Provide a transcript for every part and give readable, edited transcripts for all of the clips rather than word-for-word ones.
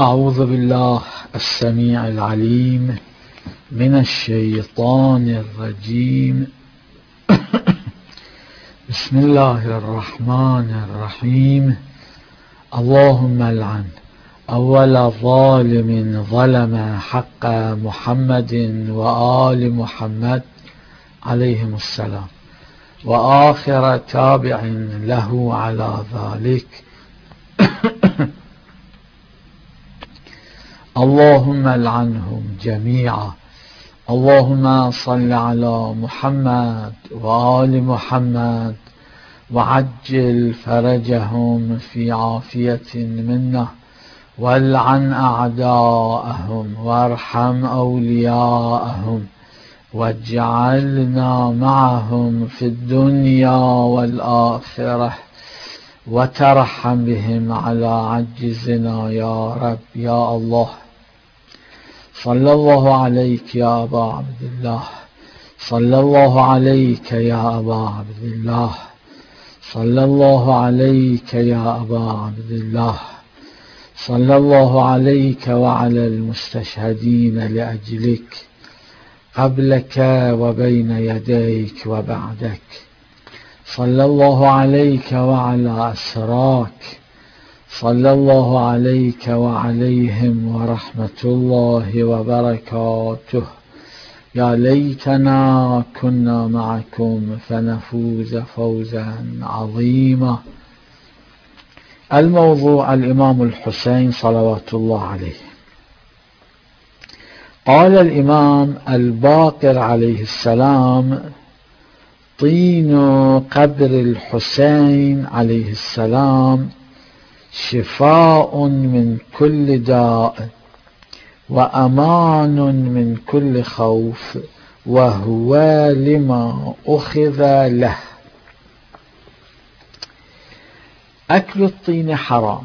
أعوذ بالله السميع العليم من الشيطان الرجيم. بسم الله الرحمن الرحيم. اللهم العن أول ظالم ظلم حق محمد وآل محمد عليهم السلام، وآخر تابع له على ذلك. اللهم العنهم جميعا. اللهم صل على محمد وآل محمد وعجل فرجهم في عافية منا، والعن أعداءهم وارحم أولياءهم، واجعلنا معهم في الدنيا والآخرة، وترحم بهم على عجزنا يا رب يا الله. صلى الله عليك يا أبا عبد الله، صلى الله عليك يا أبا عبد الله، صلى الله عليك يا أبا عبد الله، صلى الله عليك وعلى المستشهدين لأجلك قبلك وبين يديك وبعدك. صلى الله عليك وعلى أسراك، صلى الله عليك وعليهم ورحمة الله وبركاته. يا ليتنا كنا معكم فنفوز فوزا عظيما. الموضوع الإمام الحسين صلوات الله عليه. قال الإمام الباقر عليه السلام: طين قبر الحسين عليه السلام شفاء من كل داء وأمان من كل خوف، وهو لما أخذ له. أكل الطين حرام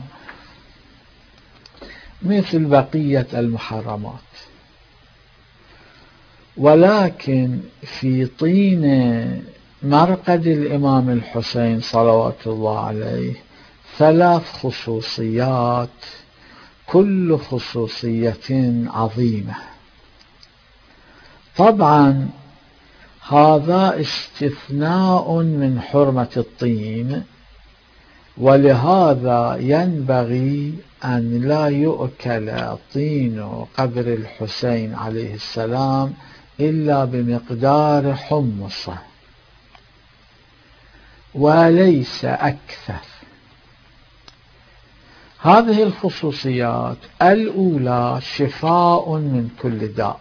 مثل بقية المحرمات، ولكن في طين مرقد الإمام الحسين صلوات الله عليه 3 خصوصيات، كل خصوصية عظيمة. طبعا هذا استثناء من حرمة الطين، ولهذا ينبغي أن لا يؤكل طين قبر الحسين عليه السلام إلا بمقدار حمصة وليس أكثر. هذه الخصوصيات: الأولى شفاء من كل داء،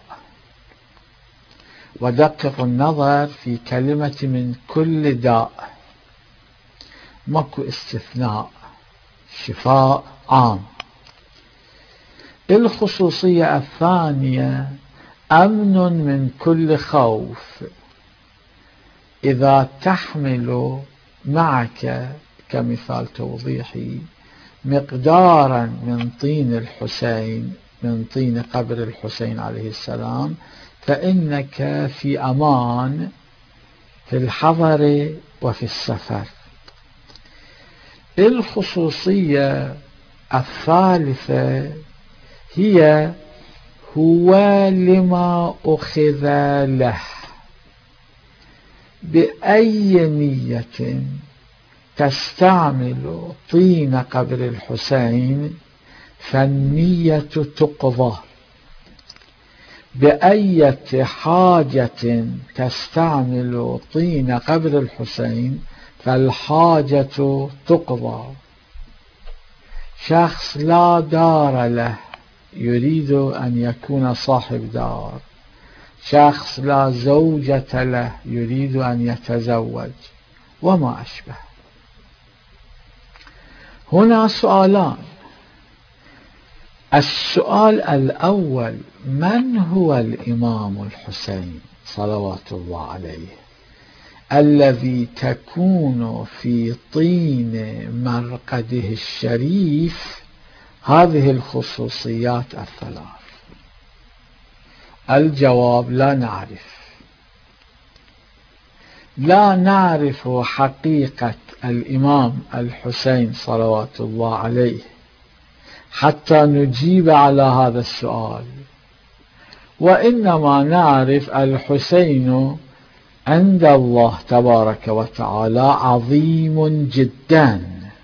ودقق النظر في كلمة من كل داء، ماكو استثناء، شفاء عام. الخصوصية الثانية: أمن من كل خوف، إذا تحمل معك كمثال توضيحي مقدارا من طين الحسين، من طين قبر الحسين عليه السلام، فإنك في أمان في الحضر وفي السفر. الخصوصية الثالثة هي هو لما أخذ له. بأي نية تستعمل طين قبر الحسين فالنية تقضى، بأية حاجة تستعمل طين قبر الحسين فالحاجة تقضى. شخص لا دار له يريد أن يكون صاحب دار، شخص لا زوجة له يريد أن يتزوج، وما أشبه. هنا سؤالان: السؤال الأول: من هو الإمام الحسين صلوات الله عليه الذي تكون في طين مرقده الشريف هذه الخصوصيات ال3؟ الجواب: لا نعرف. لا نعرف حقيقة الإمام الحسين صلوات الله عليه حتى نجيب على هذا السؤال، وإنما نعرف الحسين عند الله تبارك وتعالى عظيم جدا،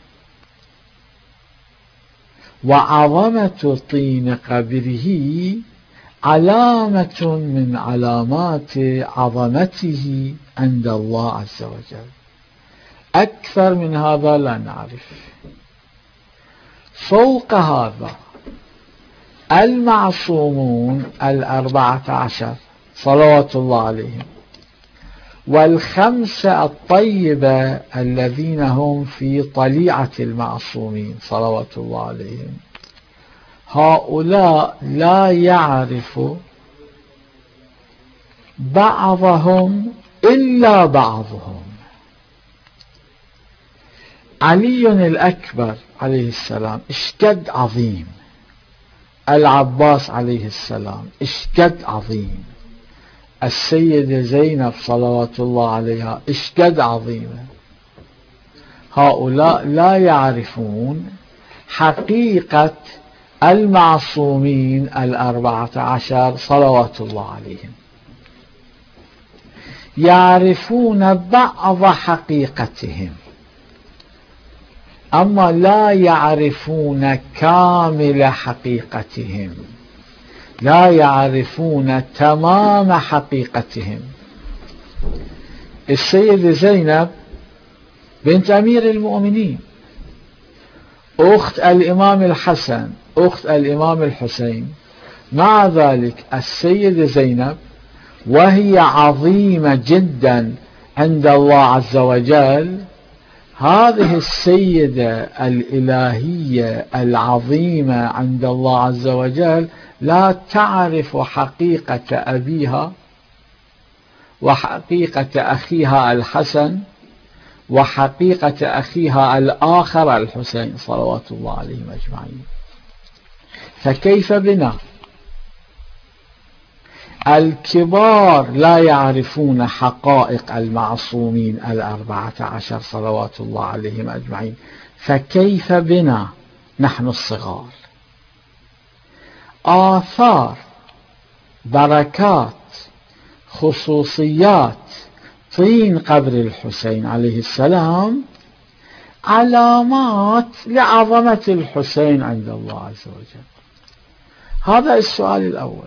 وعظمة طين قبره علامة من علامات عظمته عند الله عز وجل. أكثر من هذا لا نعرف. فوق هذا المعصومون 14 صلوات الله عليهم، والخمسة الطيبة الذين هم في طليعة المعصومين صلوات الله عليهم، هؤلاء لا يعرف بعضهم إلا بعضهم. علي الأكبر عليه السلام اشتد عظيم، العباس عليه السلام اشتد عظيم، السيدة زينب صلوات الله عليها اشتد عظيمة. هؤلاء لا يعرفون حقيقة المعصومين 14 صلوات الله عليهم، يعرفون بعض حقيقتهم، أما لا يعرفون كامل حقيقتهم، لا يعرفون تمام حقيقتهم. السيدة زينب بنت أمير المؤمنين، أخت الإمام الحسن، أخت الإمام الحسين، مع ذلك السيدة زينب وهي عظيمة جدا عند الله عز وجل، هذه السيدة الإلهية العظيمة عند الله عز وجل لا تعرف حقيقة أبيها وحقيقة أخيها الحسن وحقيقة أخيها الآخر الحسين صلوات الله عليهم أجمعين. فكيف بنا؟ الكبار لا يعرفون حقائق المعصومين 14 صلوات الله عليهم أجمعين، فكيف بنا نحن الصغار؟ آثار، بركات، خصوصيات طين قبر الحسين عليه السلام علامات لعظمة الحسين عند الله عز وجل. هذا السؤال الأول.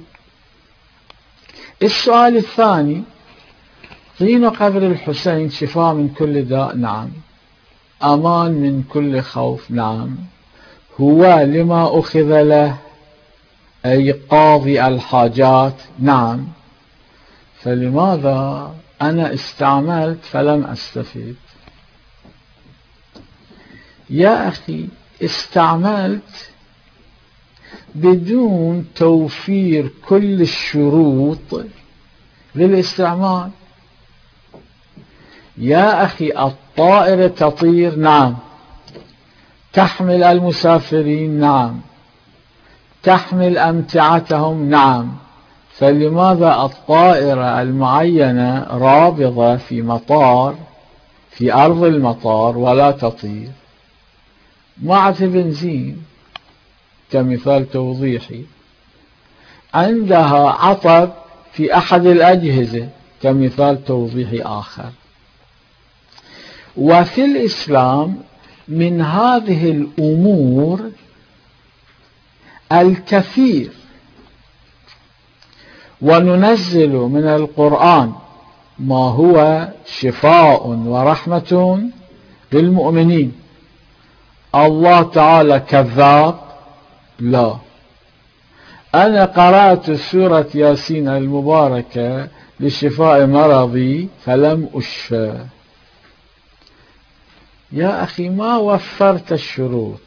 السؤال الثاني: طين قبر الحسين شفاء من كل داء؟ نعم. أمان من كل خوف؟ نعم. هو لما أخذ له أي قاضي الحاجات؟ نعم. فلماذا أنا استعملت فلم أستفيد؟ يا أخي، استعملت بدون توفير كل الشروط للاستعمال. يا أخي، الطائرة تطير؟ نعم. تحمل المسافرين؟ نعم. تحمل أمتعتهم؟ نعم. فلماذا الطائرة المعينة رابضة في مطار، في أرض المطار، ولا تطير؟ معة بنزين كمثال توضيحي، عندها عطب في أحد الأجهزة كمثال توضيحي آخر. وفي الإسلام من هذه الأمور الكثير، وننزل من القرآن ما هو شفاء ورحمة للمؤمنين. الله تعالى كذاب؟ لا. أنا قرأت سورة ياسين المباركة لشفاء مرضي فلم أشفى. يا أخي، ما وفرت الشروط.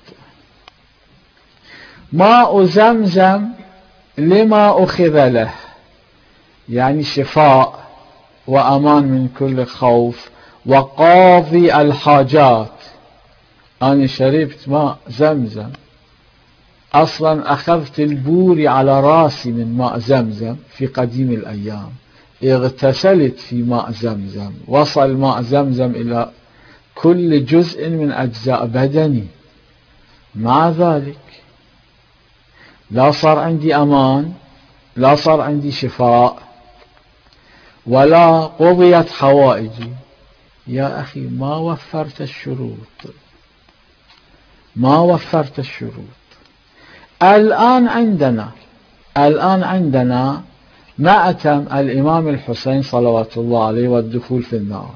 ماء زمزم لما أخذ له، يعني شفاء وأمان من كل خوف وقاضي الحاجات. أنا شربت ماء زمزم، أصلا أخذت البوري على راسي من ماء زمزم في قديم الأيام، اغتسلت في ماء زمزم، وصل ماء زمزم إلى كل جزء من أجزاء بدني. مع ذلك لا صار عندي أمان، لا صار عندي شفاء، ولا قضيت حوائجي. يا أخي ما وفرت الشروط، ما وفرت الشروط. الآن عندنا مأتم الإمام الحسين صلوات الله عليه والدخول في النار.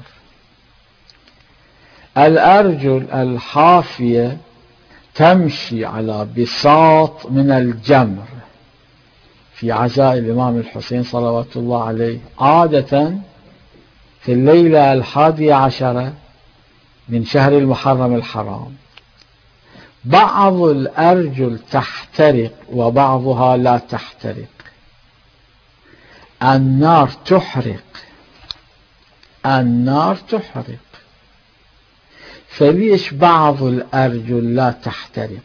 الأرجل الحافية تمشي على بساط من الجمر في عزاء الإمام الحسين صلوات الله عليه، عادة في الليلة 11 من شهر المحرم الحرام. بعض الأرجل تحترق وبعضها لا تحترق. النار تحرق، فليش بعض الأرجل لا تحترق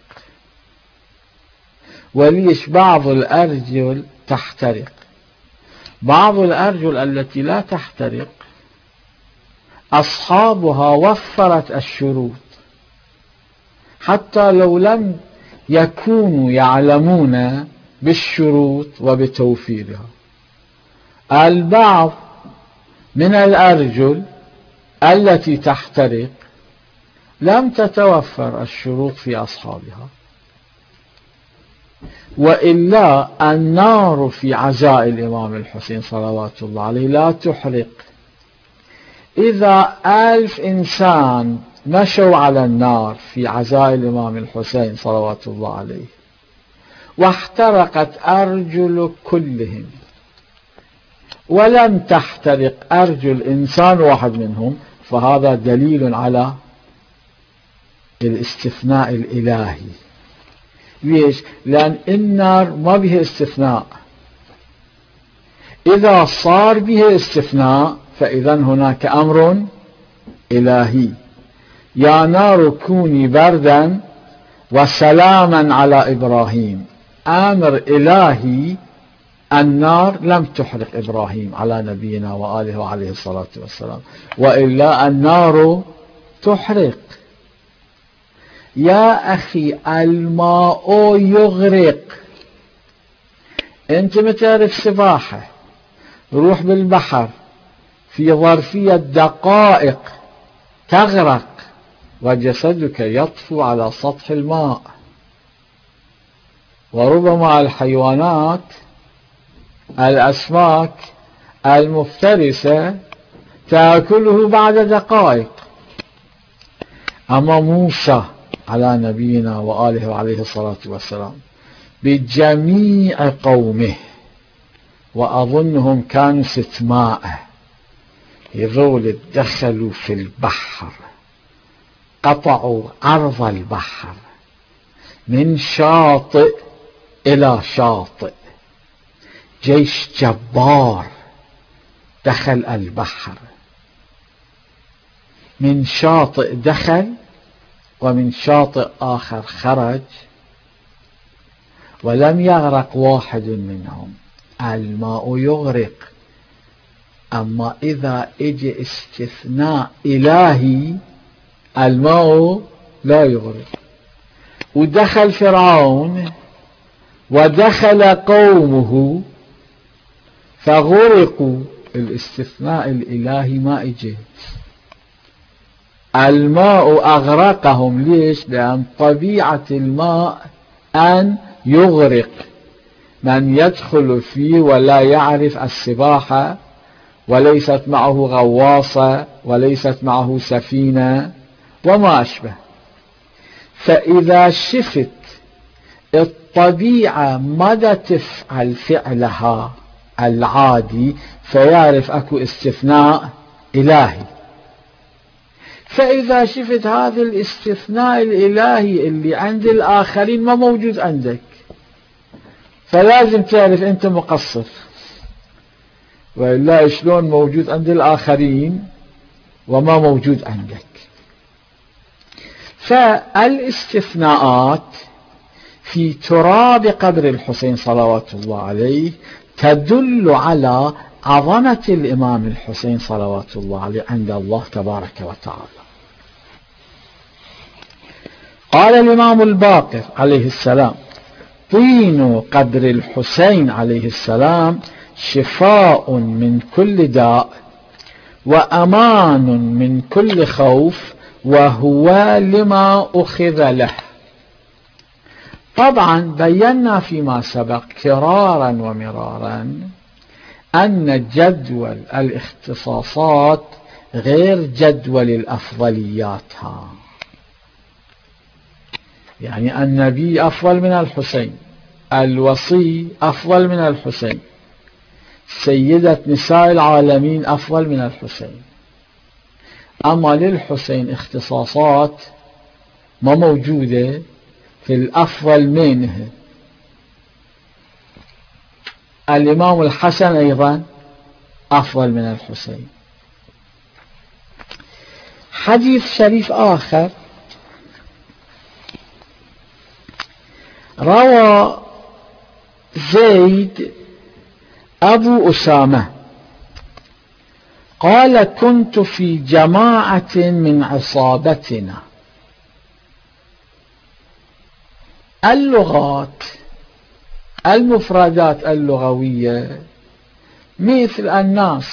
وليش بعض الأرجل تحترق؟ بعض الأرجل التي لا تحترق أصحابها وفرت الشروط، حتى لو لم يكونوا يعلمون بالشروط وبتوفيرها. البعض من الأرجل التي تحترق لم تتوفر الشروط في أصحابها، وإلا النار في عزاء الإمام الحسين صلوات الله عليه لا تحرق. إذا 1000 إنسان مشوا على النار في عزاء الإمام الحسين صلوات الله عليه واحترقت أرجل كلهم ولم تحترق أرجل إنسان واحد منهم، فهذا دليل على الاستثناء الإلهي. ليش؟ لأن النار ما بها استثناء. إذا صار بها استثناء فإذا هناك أمر إلهي: يا نار كوني بردا وسلاما على إبراهيم. أمر إلهي. النار لم تحرق إبراهيم على نبينا وآله وعليه الصلاة والسلام، وإلا النار تحرق. يا أخي الماء يغرق. أنت ما تعرف سباحة، روح بالبحر في ظرفية دقائق تغرق وجسدك يطفو على سطح الماء. وربما الحيوانات الأسماك المفترسة تأكله بعد دقائق. أما موسى على نبينا وآله وعليه الصلاة والسلام بجميع قومه، وأظنهم كانوا 600، يذول دخلوا في البحر، قطعوا عرض البحر من شاطئ إلى شاطئ. جيش جبار دخل البحر، من شاطئ دخل ومن شاطئ آخر خرج، ولم يغرق واحد منهم. الماء يغرق. أما إذا اجى استثناء إلهي الماء لا يغرق. ودخل فرعون ودخل قومه فغرقوا. الاستثناء الإلهي ما اجى، الماء أغرقهم. ليش؟ لأن طبيعة الماء أن يغرق من يدخل فيه ولا يعرف السباحة، وليست معه غواصة وليست معه سفينة وما أشبه. فإذا شفت الطبيعة مدى تفعل فعلها العادي فيعرف أكو استثناء إلهي. فإذا شفت هذا الاستثناء الإلهي اللي عند الآخرين ما موجود عندك، فلازم تعرف أنت مقصر، وإلا شلون موجود عند الآخرين وما موجود عندك. فالاستثناءات في تراب قبر الحسين صلوات الله عليه تدل على عظمة الإمام الحسين صلوات الله عليه عند الله تبارك وتعالى. قال الإمام الباقر عليه السلام: طين قبر الحسين عليه السلام شفاء من كل داء وأمان من كل خوف وهو لما أخذ له. طبعا بينا فيما سبق كرارا ومرارا أن جدول الاختصاصات غير جدول الأفضليات. يعني النبي أفضل من الحسين، الوصي أفضل من الحسين، سيدة نساء العالمين أفضل من الحسين. أما للحسين اختصاصات ما موجودة في الأفضل منه. الإمام الحسن أيضا أفضل من الحسين. حديث شريف آخر روى زيد أبو أسامة قال كنت في جماعة من عصابتنا. اللغات المفردات اللغوية مثل الناس،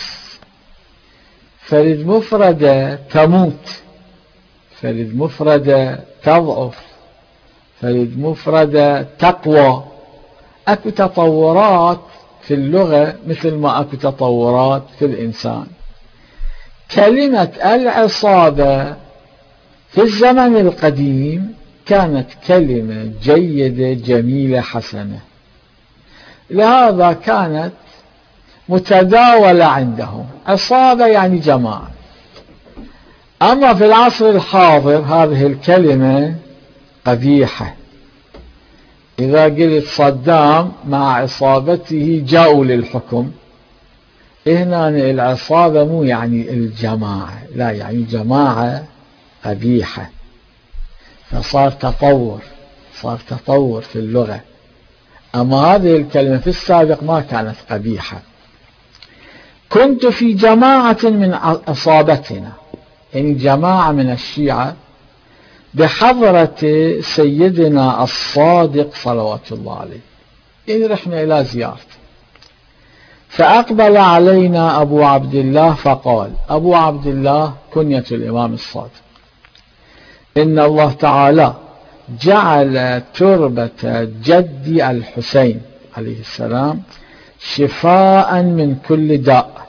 فرد مفردة تموت، فرد مفردة تضعف، فرد مفردة تقوى. أكو تطورات في اللغة مثل ما أكو تطورات في الإنسان. كلمة العصابة في الزمن القديم كانت كلمة جيدة جميلة حسنة، لهذا كانت متداولة عندهم. عصابة يعني جماعة. أما في العصر الحاضر هذه الكلمة قبيحة. إذا قلت صدام مع عصابته جاءوا للحكم، هنا العصابة مو يعني الجماعة، لا، يعني جماعة قبيحة. فصار تطور، صار تطور في اللغة. أما هذه الكلمة في السابق ما كانت قبيحة. كنت في جماعة من عصابتنا، يعني جماعة من الشيعة بحضرة سيدنا الصادق صلوات الله عليه، يعني رحنا إلى زيارته. فأقبل علينا أبو عبد الله فقال، أبو عبد الله كنية الإمام الصادق، إن الله تعالى جعل تربة جدي الحسين عليه السلام شفاء من كل داء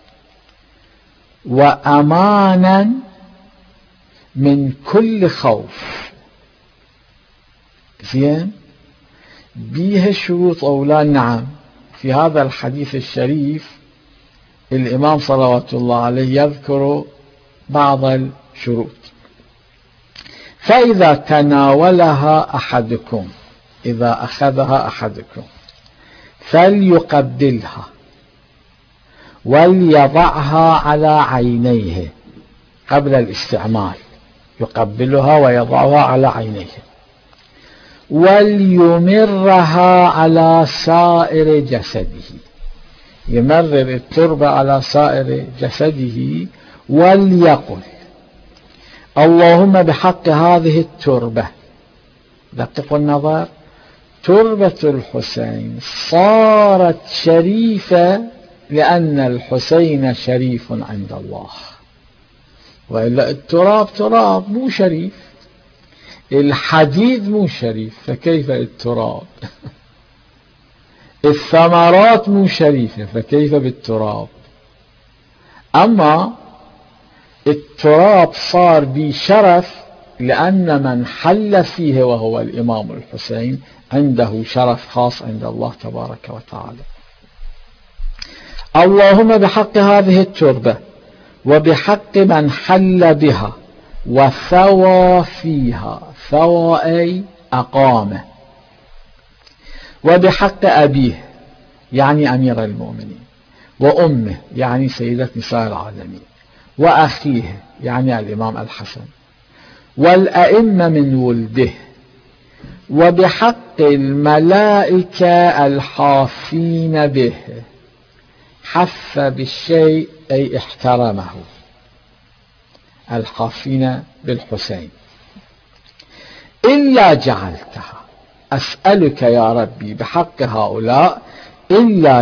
وأمانا من كل خوف. زين، بيها شروط أو لا؟ نعم. في هذا الحديث الشريف الإمام صلوات الله عليه يذكر بعض الشروط. فإذا تناولها أحدكم، إذا أخذها أحدكم فليقبلها وليضعها على عينيه قبل الاستعمال، يقبلها ويضعها على عينيه، وليمرها على سائر جسده، يمرر التربة على سائر جسده، وليقل اللهم بحق هذه التربة. دققوا النظر، تربة الحسين صارت شريفة لأن الحسين شريف عند الله، وإلا التراب تراب مو شريف، الحديد مو شريف فكيف التراب؟ الثمرات مو شريفة فكيف بالتراب؟ أما التراب صار بشرف لأن من حل فيه وهو الإمام الحسين عنده شرف خاص عند الله تبارك وتعالى. اللهم بحق هذه التربة وبحق من حل بها وثوى فيها، ثوى أي أقامه، وبحق أبيه يعني أمير المؤمنين، وأمه يعني سيدة نساء العالمين، وأخيه يعني الإمام الحسن، والأئمة من ولده، وبحق الملائكة الحافين به. حف بالشيء أي احترمه، الحافين بالحسين. إلا جعلتها، أسألك يا ربي بحق هؤلاء إلا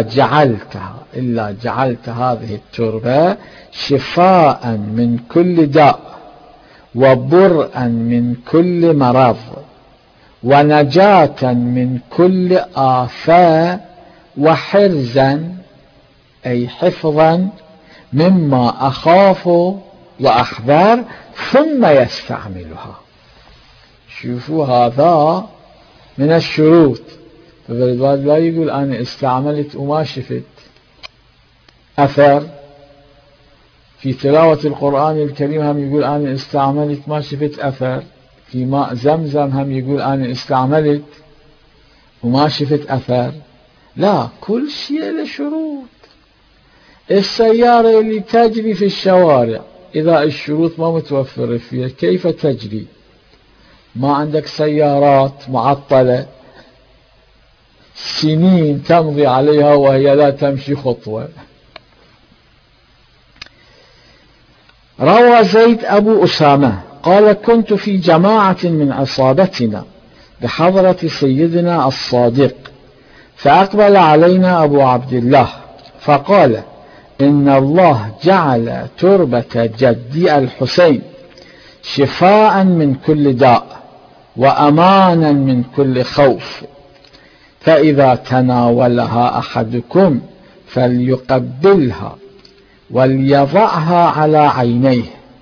جعلت هذه التربة شفاء من كل داء وبرءا من كل مرض ونجاة من كل آفة وحرزا أي حفظا مما أخاف وأحذر ثم يستعملها. شوفوا هذا من الشروط. فالبعض لا يقول أنا استعملت وما شفت أثر. في تلاوة القرآن الكريم هم يقول أنا استعملت ما شفت أثر. في ماء زمزم هم يقول أنا استعملت وما شفت أثر. لا، كل شيء له شروط. السيارة اللي تجري في الشوارع إذا الشروط ما متوفرة فيها كيف تجري؟ ما عندك سيارات معطلة سنين تمضي عليها وهي لا تمشي خطوة. روى زيد أبو أسامة قال كنت في جماعة من عصابتنا بحضرة سيدنا الصادق، فأقبل علينا أبو عبد الله فقال إن الله جعل تربة جدي الحسين شفاء من كل داء وأمانا من كل خوف، فإذا تناولها أحدكم فليقبلها وليضعها على عينيه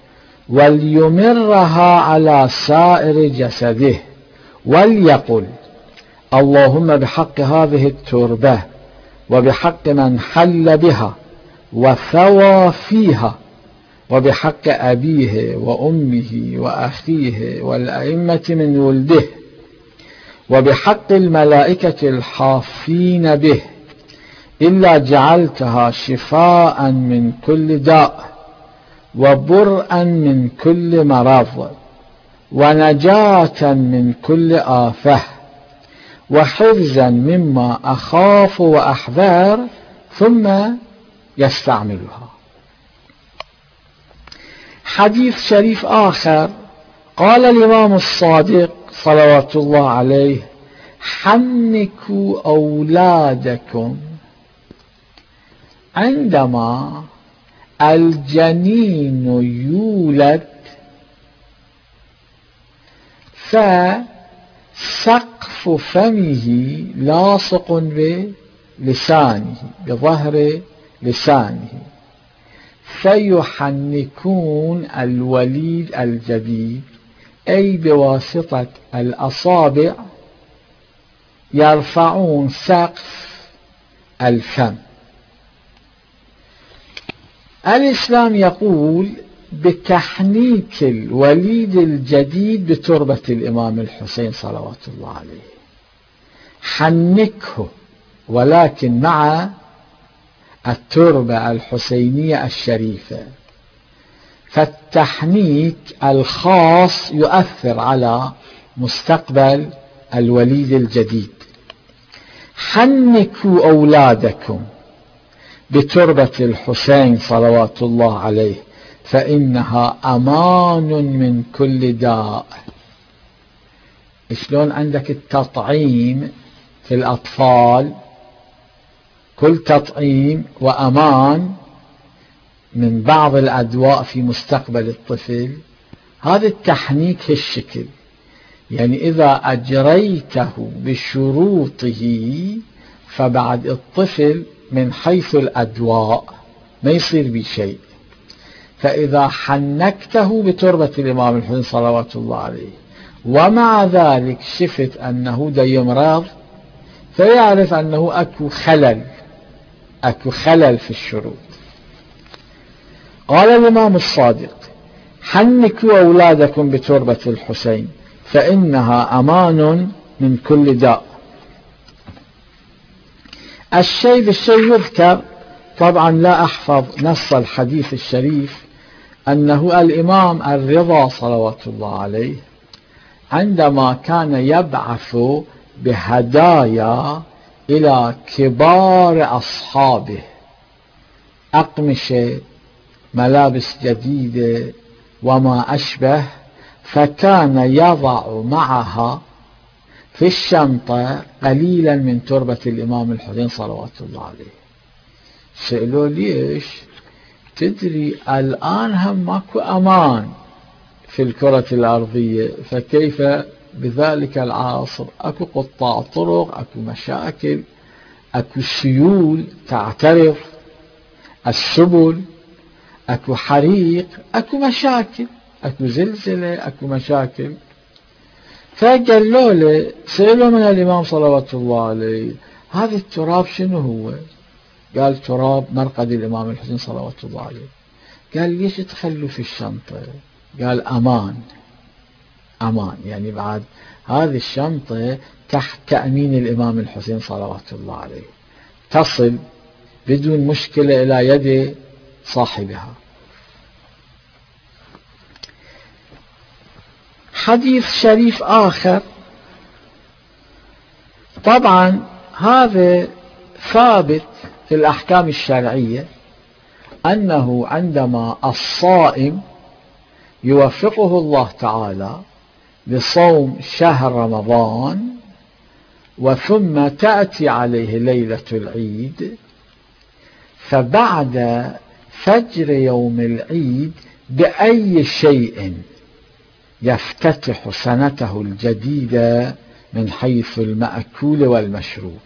وليمرها على سائر جسده وليقل اللهم بحق هذه التربة وبحق من حل بها وثوى فيها وبحق أبيه وأمه وأخيه والأئمة من ولده وبحق الملائكة الحافين به إلا جعلتها شفاء من كل داء وبرءا من كل مرض ونجاة من كل آفة وحفظا مما أخاف وأحذر ثم يستعملها. حديث شريف آخر قال الإمام الصادق صلوات الله عليه حنكوا أولادكم عندما الجنين يولد فسقف فمه لاصق بلسانه بظهر لسانه، فيحنكون الوليد الجديد أي بواسطة الأصابع يرفعون سقف الفم. الإسلام يقول بتحنيك الوليد الجديد بتربة الإمام الحسين صلوات الله عليه، حنكه ولكن مع التربة الحسينية الشريفة. فالتحنيك الخاص يؤثر على مستقبل الوليد الجديد. حنكوا أولادكم بتربة الحسين صلوات الله عليه فإنها أمان من كل داء. شلون عندك التطعيم في الأطفال، كل تطعيم وأمان من بعض الأدواء في مستقبل الطفل، هذا التحنيك هالشكل. يعني إذا أجريته بشروطه فبعد الطفل من حيث الأدواء ما يصير بشيء. فإذا حنكته بتربة الإمام الحسين صلوات الله عليه ومع ذلك شفت أنه دا يمرض فيعرف أنه أكو خلل في الشروط. قال الإمام الصادق حنكوا أولادكم بتربة الحسين فإنها أمان من كل داء. الشيء بالشيء يذكر، طبعا لا أحفظ نص الحديث الشريف، أنه الإمام الرضا صلوات الله عليه عندما كان يبعث بهدايا إلى كبار أصحابه أقمشة ملابس جديدة وما أشبه، فكان يضع معها في الشنطة قليلا من تربة الإمام الحسين صلوات الله عليه. سألوا ليش؟ تدري الآن هم ماكو أمان في الكرة الأرضية، فكيف بذلك العصر؟ أكو قطاع طرق، أكو مشاكل، أكو سيول تعترض السبل، أكو حريق، أكو مشاكل، أكو زلزلة، أكو مشاكل. فقالوا له، سألوا من الإمام صلوات الله عليه هذا التراب شنو هو؟ قال تراب مرقد الإمام الحسين صلوات الله عليه. قال ليش تخلوا في الشنطة؟ قال أمان، أمان، يعني بعد هذه الشنطة تحت تأمين الإمام الحسين صلوات الله عليه، تصل بدون مشكلة إلى يد صاحبها. حديث شريف آخر، طبعا هذا ثابت في الأحكام الشرعية، أنه عندما الصائم يوفقه الله تعالى لصوم شهر رمضان وثم تأتي عليه ليلة العيد، فبعد فجر يوم العيد بأي شيء يفتتح سنته الجديدة من حيث المأكول والمشروب.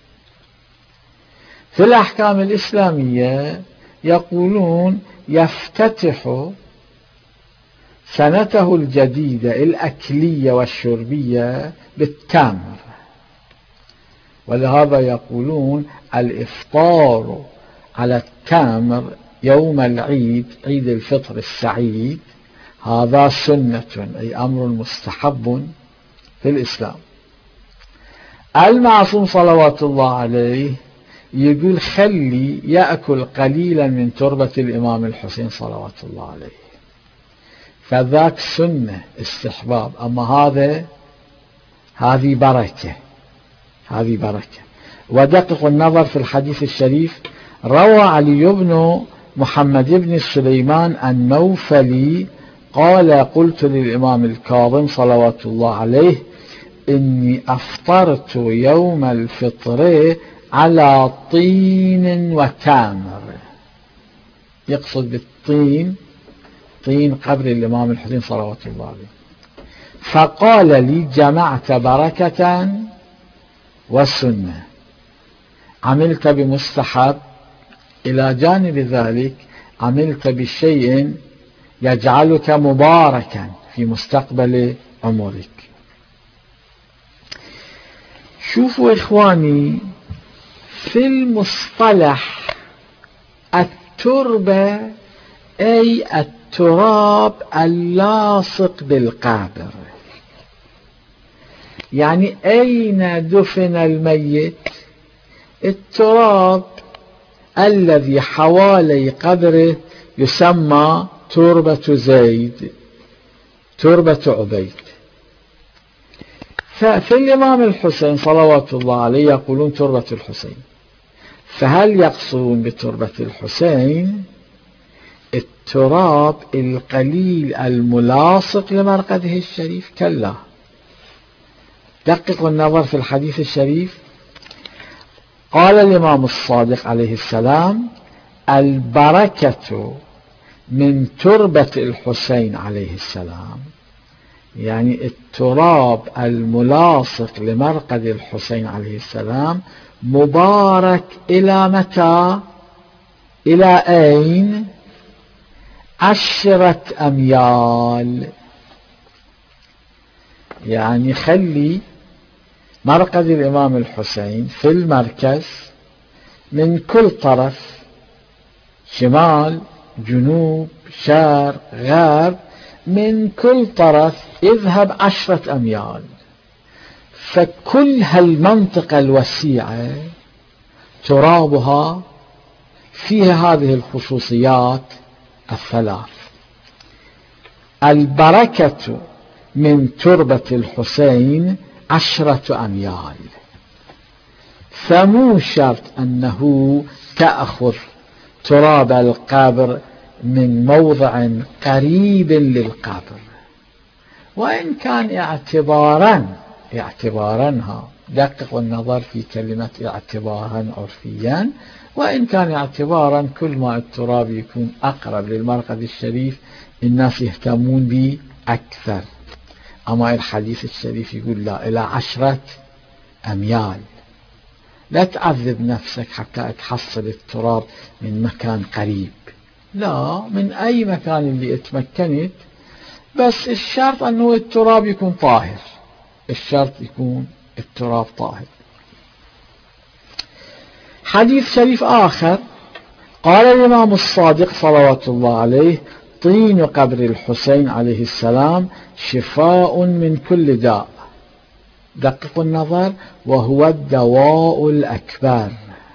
في الأحكام الإسلامية يقولون يفتتح سنته الجديدة الأكلية والشربية بالتمر، ولهذا يقولون الإفطار على التمر يوم العيد، عيد الفطر السعيد، هذا سنة، أي أمر مستحب في الإسلام. المعصوم صلوات الله عليه يقول خلي يأكل قليلا من تربة الإمام الحسين صلوات الله عليه، فذاك سنة استحباب، أما هذه بركة، هذه بركة. ودقق النظر في الحديث الشريف، روى علي بن محمد بن سليمان النوفلي قال قلت للإمام الكاظم صلوات الله عليه إني أفطرت يوم الفطر على طين وتمر، يقصد بالطين طين قبر الإمام الحسين صلوات الله عليه. فقال لي جمعت بركة والسنة، عملت بمستحب، إلى جانب ذلك عملت بشيء يجعلك مباركا في مستقبل عمرك. شوفوا إخواني، في المصطلح التربة أي التراب اللاصق بالقبر، يعني أين دفن الميت؟ التراب الذي حوالي قبره يسمى تربة زيد، تربة عبيد. ففي الإمام الحسين صلوات الله عليه يقولون تربة الحسين، فهل يقصدون بتربة الحسين التراب القليل الملاصق لمرقده الشريف؟ كلا. دققوا النظر في الحديث الشريف، قال الإمام الصادق عليه السلام البركة من تربة الحسين عليه السلام، يعني التراب الملاصق لمرقد الحسين عليه السلام مبارك إلى متى؟ إلى أين؟ 10 أميال، يعني خلي مرقد الإمام الحسين في المركز من كل طرف، شمال جنوب شرق غرب، من كل طرف اذهب 10 أميال، فكل هالمنطقة الوسيعة ترابها فيها هذه الخصوصيات الثلاث. البركة من تربة الحسين 10 أميال، فمو شرط أنه تأخذ تراب القبر من موضع قريب للقبر، وإن كان اعتبارا اعتبارا، دقق النظر في كلمة اعتبارا عرفيا، وإن كان اعتبارا كل ما التراب يكون أقرب للمرقد الشريف الناس يهتمون به أكثر. أما الحديث الشريف يقول لا، إلى 10 أميال، لا تعذب نفسك حتى تحصل التراب من مكان قريب، لا، من أي مكان اللي اتمكنت، بس الشرط أنه التراب يكون طاهر، الشرط يكون التراب طاهر. حديث شريف آخر قال الإمام الصادق صلوات الله عليه: طين قبر الحسين عليه السلام شفاء من كل داء. دققوا النظر، وهو الدواء الأكبر.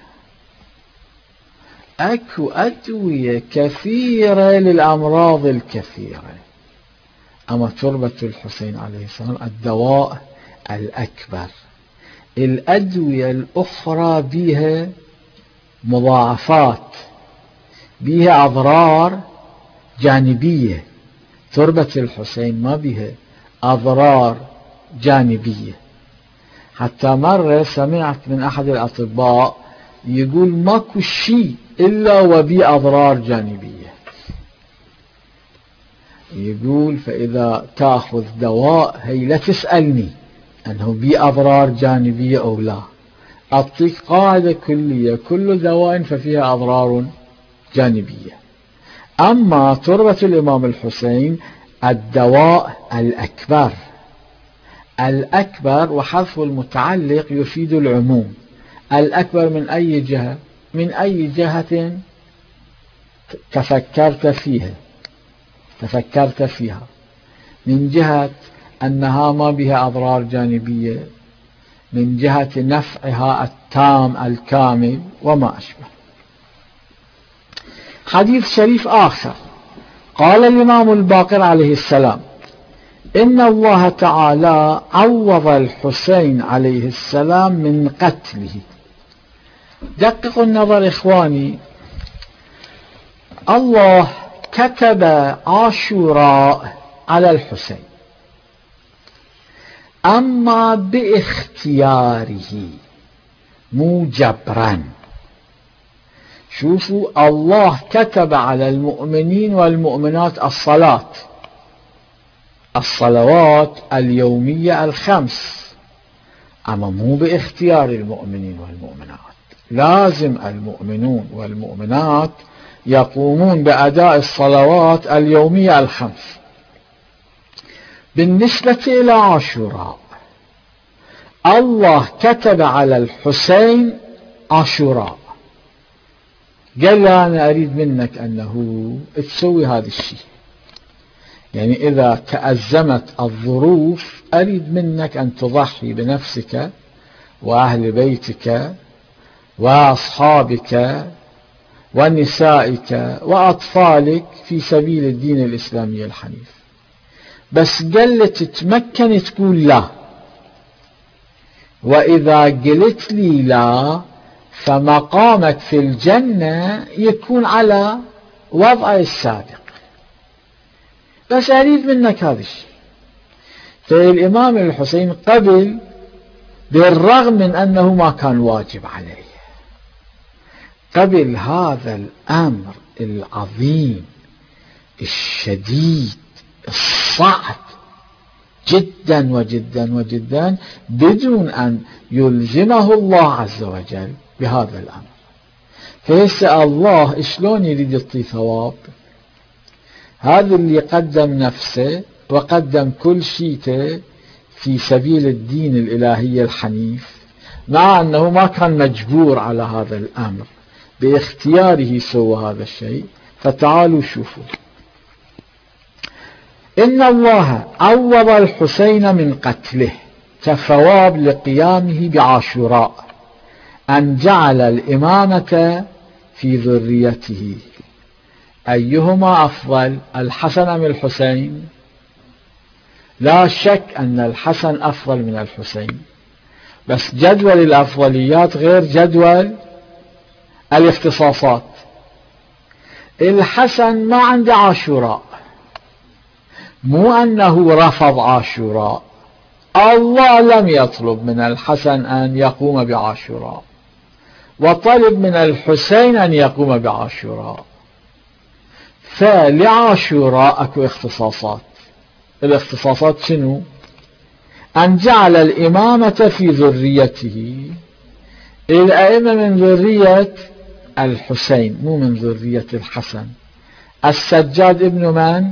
أكو أدوية كثيرة للأمراض الكثيرة، أما تربة الحسين عليه السلام الدواء الأكبر. الأدوية الأخرى بها مضاعفات، بها أضرار جانبية، تربة الحسين ما بها أضرار جانبية. حتى مرة سمعت من أحد الأطباء يقول ماكو شيء إلا وبي أضرار جانبية، يقول فإذا تأخذ دواء هي لا تسألني أنه بي أضرار جانبية أو لا، أعطيك قاعدة كلية: كل دواء ففيها أضرار جانبية. أما تربة الإمام الحسين الدواء الأكبر. الأكبر وحذف المتعلق يفيد العموم. الأكبر من أي جهة؟ من أي جهة تفكرت فيها، من جهة أنها ما بها أضرار جانبية، من جهة نفعها التام الكامل وما أشبه. حديث شريف آخر قال الإمام الباقر عليه السلام: إن الله تعالى عوض الحسين عليه السلام من قتله. دققوا النظر إخواني، الله كتب عاشوراء على الحسين، أما باختياره مو جبرا. شوفوا، الله كتب على المؤمنين والمؤمنات الصلوات اليومية 5، أما مو باختيار المؤمنين والمؤمنات، لازم المؤمنون والمؤمنات يقومون بأداء الصلوات اليومية 5. بالنسبة إلى عاشوراء، الله كتب على الحسين عاشوراء، قال أنا أريد منك أنه تسوي هذا الشيء، يعني إذا تأزمت الظروف أريد منك أن تضحي بنفسك وأهل بيتك وأصحابك ونسائك وأطفالك في سبيل الدين الإسلامي الحنيف. بس قلت تتمكن تقول لا، وإذا قلت لي لا فمقامك في الجنة يكون على وضع السابق، بس أريد منك هذا الشيء. فالإمام الحسين قبل بالرغم من أنه ما كان واجب عليه، قبل هذا الأمر العظيم الشديد الصعب جدا وجدا وجدا، بدون أن يلزمه الله عز وجل بهذا الأمر. فيسأل الله شلون يريد يعطي ثواب؟ هذا اللي قدم نفسه وقدم كل شيء في سبيل الدين الإلهي الحنيف، مع أنه ما كان مجبور على هذا الأمر، باختياره سوى هذا الشيء. فتعالوا شوفوا، إن الله عوض الحسين من قتله كثواب لقيامه بعاشوراء أن جعل الإمامة في ذريته. أيهما أفضل، الحسن أم الحسين؟ لا شك أن الحسن أفضل من الحسين، بس جدول الأفضليات غير جدول الاختصاصات. الحسن ما عنده عاشوراء، مو أنه رفض عاشوراء، الله لم يطلب من الحسن أن يقوم بعاشوراء، وطلب من الحسين أن يقوم بعاشوراء. فلعاشوراء أكو اختصاصات. الاختصاصات شنو؟ أن جعل الإمامة في ذريته، الأئمة من ذرية الحسين مو من ذرية الحسن. السجاد ابن من؟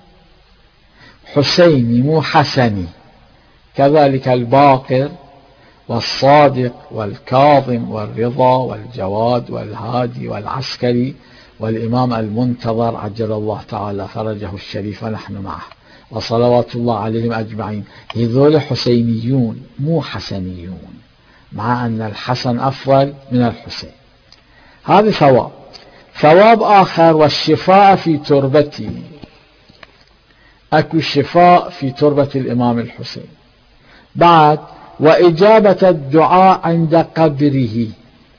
حسيني مو حسني. كذلك الباقر والصادق والكاظم والرضا والجواد والهادي والعسكري والإمام المنتظر عجل الله تعالى فرجه الشريف ونحن معه وصلوات الله عليهم أجمعين. هذول حسينيون مو حسنيون، مع أن الحسن أفضل من الحسين. هذا ثواب. ثواب آخر: والشفاء في تربته. أكو شفاء في تربة الإمام الحسين. بعد: وإجابة الدعاء عند قبره.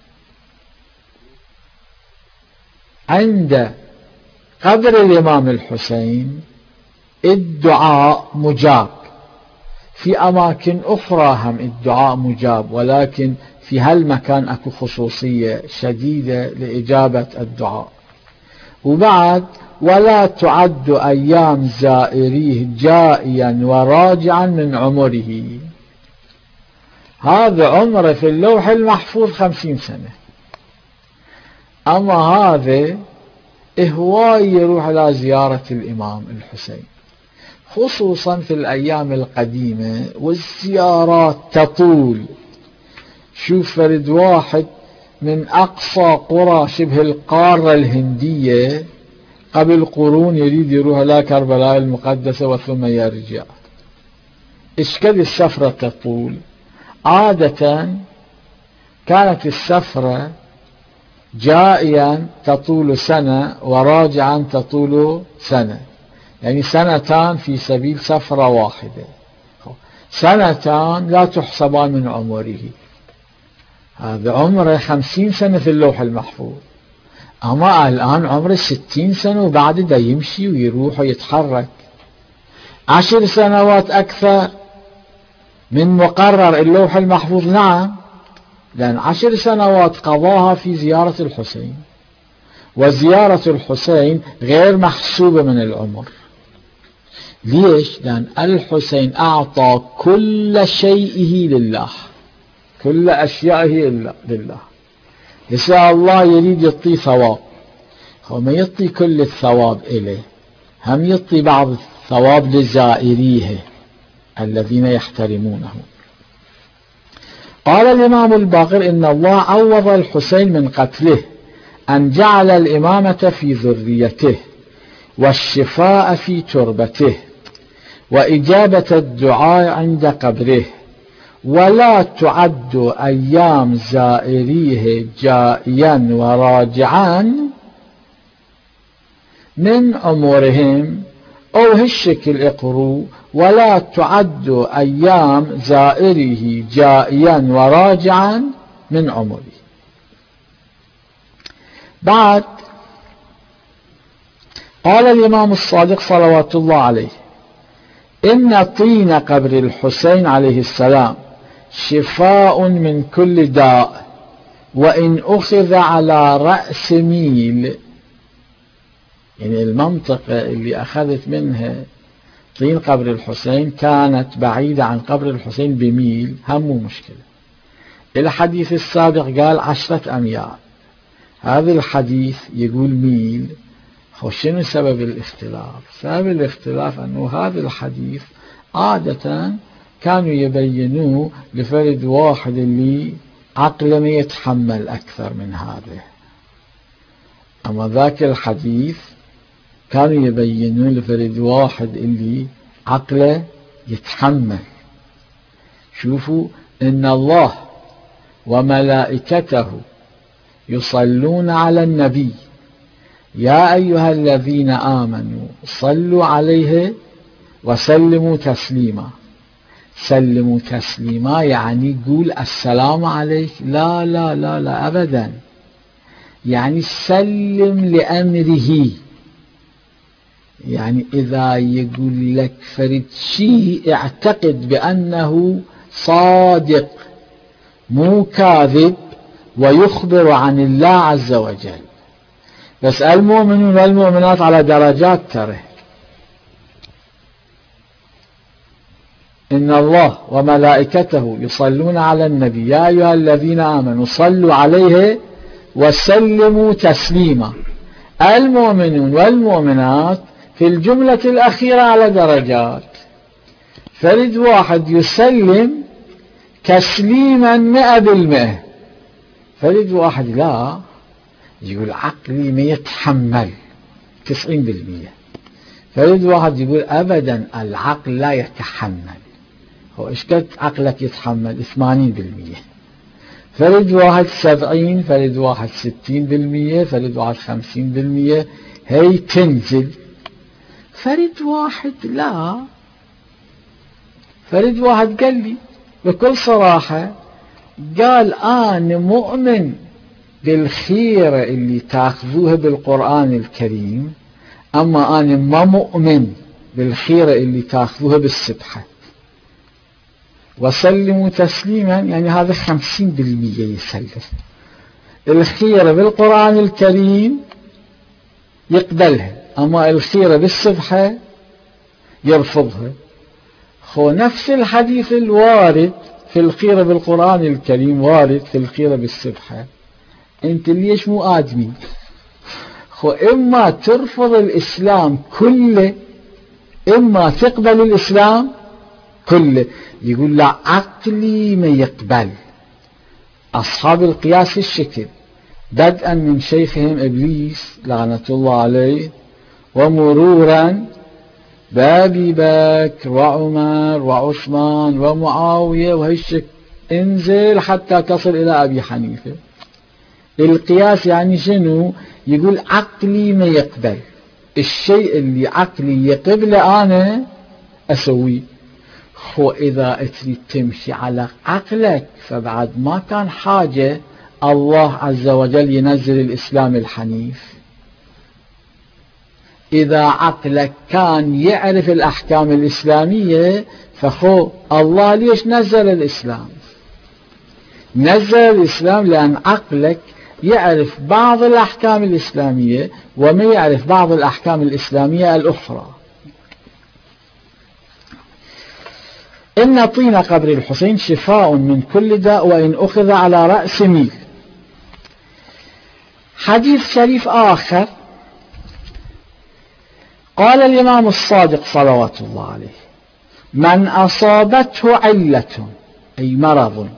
عند قبر الإمام الحسين الدعاء مجاب. في أماكن أخرى هم الدعاء مجاب، ولكن في هالمكان أكو خصوصية شديدة لإجابة الدعاء. وبعد: ولا تعد أيام زائريه جائيا وراجعا من عمره. هذا عمره في اللوح المحفوظ 50 سنة، أما هذا هواي يروح على زيارة الإمام الحسين، خصوصا في الأيام القديمة، والزيارات تطول. شوف فرد واحد من أقصى قرى شبه القارة الهندية قبل قرون يريد يروح إلى كربلاء المقدسة وثم يرجع. إشكال السفرة تطول. عادة كانت السفرة جائيا تطول سنة وراجعا تطول سنة، يعني سنتان في سبيل سفرة واحدة. سنتان لا تحسبان من عمره. هذا عمره 50 سنة في اللوح المحفوظ، أما الآن عمره 60 سنة وبعد دا يمشي ويروح ويتحرك. 10 سنوات أكثر من مقرر اللوح المحفوظ. نعم، لأن 10 سنوات قضاها في زيارة الحسين، وزيارة الحسين غير محسوبة من العمر. ليش؟ لأن الحسين أعطى كل شيئه لله، كل أشيائه لله. يسأل الله يريد يعطي ثواب، هو ما يعطي كل الثواب إليه، هم يعطي بعض الثواب لزائريه الذين يحترمونه. قال الإمام الباقر: إن الله عوض الحسين من قتله أن جعل الإمامة في ذريته، والشفاء في تربته، وإجابة الدعاء عند قبره، ولا تعد أيام زائريه جائيا وراجعا من عمرهم. أو هالشكل اقروا: ولا تعد أيام زائره جائيا وراجعا من عمره. بعد قال الإمام الصادق صلوات الله عليه: إن طين قبر الحسين عليه السلام شفاء من كل داء، وإن أخذ على رأس ميل. يعني المنطقة اللي أخذت منها طين قبر الحسين كانت بعيدة عن قبر الحسين بميل، هم مشكلة. الحديث السابق قال 10 أميال، هذا الحديث يقول ميل. شنو سبب الاختلاف؟ سبب الاختلاف أنه هذا الحديث عادة كانوا يبينوه لفرد واحد اللي عقله ما يتحمل أكثر من هذا، أما ذاك الحديث كانوا يبينوه لفرد واحد اللي عقله يتحمل. شوفوا: إن الله وملائكته يصلون على النبي يا أيها الذين آمنوا صلوا عليه وسلموا تسليما. سلموا تسليما يعني قول السلام عليك؟ لا لا لا لا أبدا، يعني سلم لأمره، يعني إذا يقول لك فرد شيء اعتقد بأنه صادق مو كاذب ويخبر عن الله عز وجل. بس المؤمنون والمؤمنات على درجات ترى. إن الله وملائكته يصلون على النبي يا أيها الذين آمنوا صلوا عليه وسلموا تسليما. المؤمنون والمؤمنات في الجملة الأخيرة على درجات. فرد واحد يسلم تسليما 100%، فرد واحد لا يقول عقلي ما يتحمل 90%، فرد واحد يقول أبدا العقل لا يتحمل. هو إيش قد عقلك يتحمل؟ 80%. فرد واحد 70، فرد واحد 60%، فرد واحد 50%، هي تنزل. فرد واحد لا، فرد واحد قال لي بكل صراحة، قال أنا مؤمن بالخيرة اللي تأخذوها بالقرآن الكريم، أما أنا ما مؤمن بالخيرة اللي تأخذوها بالسبحة. وسلموا تسليما يعني هذا 50% يسلم. الخيرة بالقرآن الكريم يقبلها، أما الخيرة بالسبحة يرفضها. خو نفس الحديث الوارد في الخيرة بالقرآن الكريم وارد في الخيرة بالسبحة. انت ليش مو آدمي؟ خو إما ترفض الإسلام كله إما تقبل الإسلام كله. يقول لا عقلي ما يقبل. أصحاب القياس الشكل بدءا من شيخهم إبليس لعنة الله عليه، ومرورا بأبي بكر وعمر وعثمان ومعاوية وهالشكل انزل حتى تصل إلى أبي حنيفة. القياس يعني شنو؟ يقول عقلي ما يقبل، الشيء اللي عقلي يقبله أنا أسويه. وإذا تريد تمشي على عقلك فبعد ما كان حاجة الله عز وجل ينزل الإسلام الحنيف. إذا عقلك كان يعرف الأحكام الإسلامية فخو الله ليش نزل الإسلام؟ نزل الإسلام لأن عقلك يعرف بعض الأحكام الإسلامية وما يعرف بعض الأحكام الإسلامية الأخرى. إن طين قبر الحسين شفاء من كل داء وإن أخذ على رأس ميل. حديث شريف آخر قال الإمام الصادق صلوات الله عليه: من أصابته علة أي مرض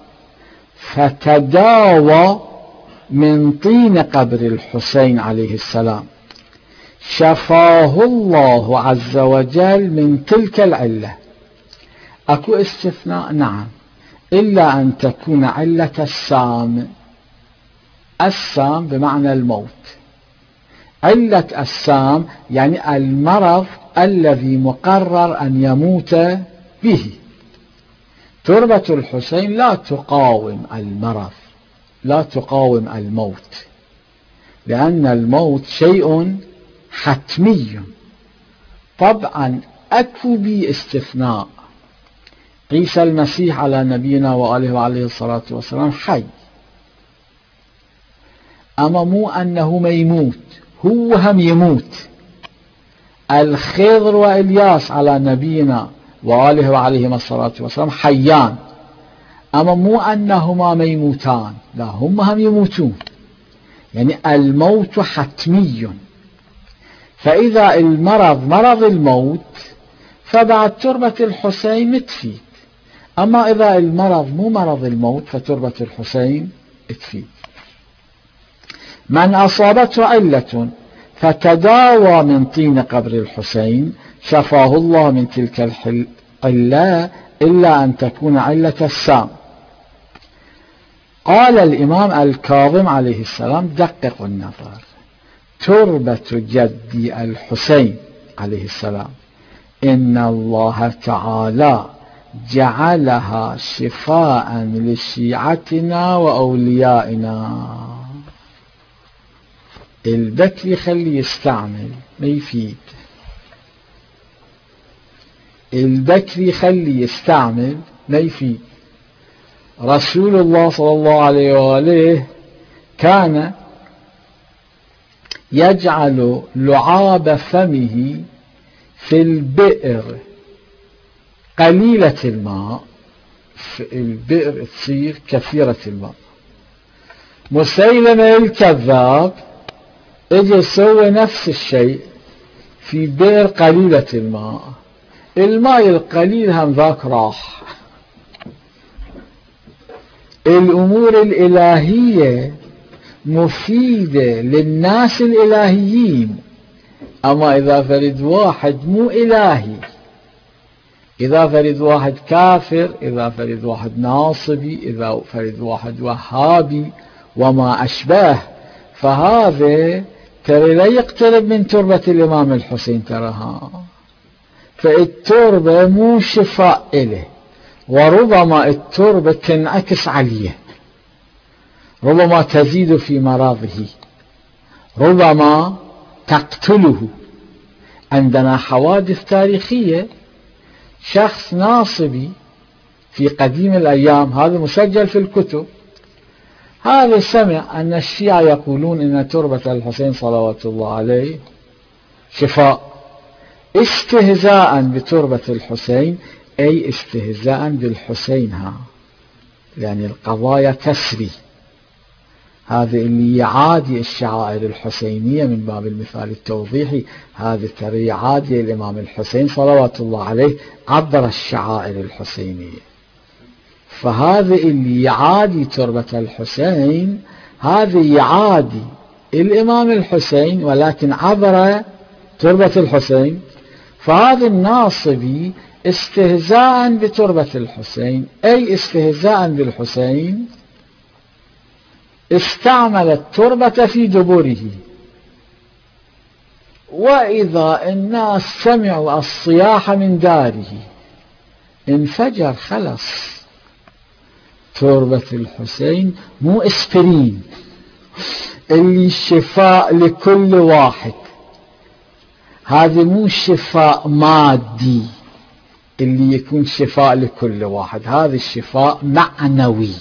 فتداوى من طين قبر الحسين عليه السلام شفاه الله عز وجل من تلك العلة. أكو استثناء؟ نعم، إلا أن تكون علة السام. السام بمعنى الموت. علة السام يعني المرض الذي مقرر أن يموت به. تربة الحسين لا تقاوم المرض، لا تقاوم الموت، لأن الموت شيء حتمي. طبعا أكو بي استثناء. عيسى المسيح على نبينا وآله وعليه الصلاة والسلام حي، أما مو أنه ما يموت، هو هم يموت. الخضر وإلياس على نبينا وآله وعليهما الصلاة والسلام حيان، أما مو أنهما ما يموتان، لا هم يموتون. يعني الموت حتمي. فإذا المرض مرض الموت فبعد تربة الحسين متفيد، أما إذا المرض مو مرض الموت فتربة الحسين تفيد. من أصابته علة فتداوى من طين قبر الحسين شفاه الله من تلك العلة إلا أن تكون علة السام. قال الإمام الكاظم عليه السلام: دققوا النظر، تربة جدي الحسين عليه السلام إن الله تعالى جعلها شفاء لشيعتنا وأوليائنا. البكر يخلي يستعمل ما يفيد. البكري خلي يستعمل ما يفيد. رسول الله صلى الله عليه وآله كان يجعل لعاب فمه في البئر قليلة الماء، في البئر تصير كثيرة الماء. مسيلمة الكذاب اجى سوى نفس الشيء في بئر قليلة الماء، الماء القليل هم ذاك راح. الأمور الإلهية مفيدة للناس الإلهيين، أما إذا فرد واحد مو إلهي، إذا فرد واحد كافر، إذا فرد واحد ناصبي، إذا فرد واحد وهابي وما أشباه، فهذا ترى لا يقترب من تربة الإمام الحسين تراها. فالتربة مو شفاء إله، وربما التربة تنعكس عليه، ربما تزيد في مرضه، ربما تقتله. عندنا حوادث تاريخية، شخص ناصبي في قديم الأيام، هذا مسجل في الكتب، هذا سمع أن الشيعة يقولون إن تربة الحسين صلوات الله عليه شفاء، استهزاء بتربة الحسين، أي استهزاء بالحسين، يعني القضايا تسري. هذا اللي يعادي الشعائر الحسينية من باب المثال التوضيحي، هذا ترى يعادي الإمام الحسين صلوات الله عليه عبر الشعائر الحسينية. فهذا اللي يعادي تربة الحسين، هذا يعادي الإمام الحسين ولكن عبر تربة الحسين. فهذا الناصبي استهزاء بتربة الحسين، أي استهزاء بالحسين، استعمل التربة في دبره. وإذا الناس سمعوا الصياح من داره انفجر، خلص. تربة الحسين مو اسبرين اللي شفاء لكل واحد، هذا مو شفاء مادي اللي يكون شفاء لكل واحد، هذا الشفاء معنوي.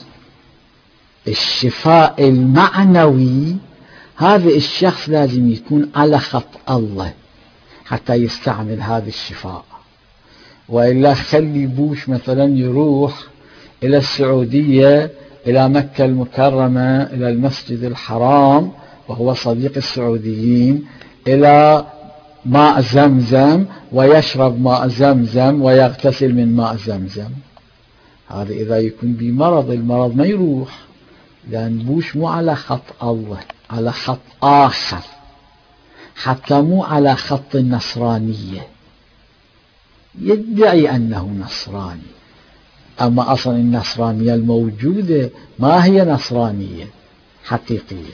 الشفاء المعنوي هذا الشخص لازم يكون على خط الله حتى يستعمل هذا الشفاء. وإلا خلي بوش مثلا يروح إلى السعودية، إلى مكة المكرمة، إلى المسجد الحرام وهو صديق السعوديين، إلى ماء زمزم ويشرب ماء زمزم ويغتسل من ماء زمزم، هذا إذا يكون بمرض، المرض ما يروح، لأن بوش مو على خط الله، على خط آخر، حتى مو على خط النصرانية، يدعي أنه نصراني، أما أصلا النصرانية الموجودة ما هي نصرانية حقيقية.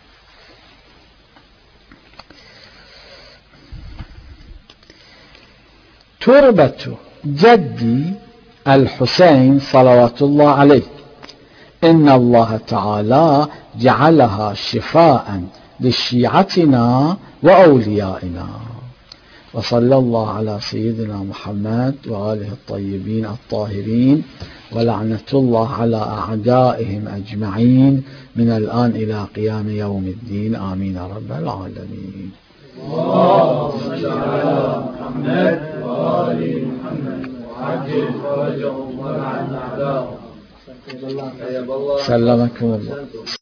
تربة جدي الحسين صلوات الله عليه إن الله تعالى جعلها شفاء لشيعتنا وأوليائنا. وصلى الله على سيدنا محمد وآله الطيبين الطاهرين، ولعنة الله على أعدائهم أجمعين من الآن إلى قيام يوم الدين، آمين رب العالمين. اللهم صل على محمد وآل محمد وعجل فرجهم ولعن أعداءهم. سلمكم الله.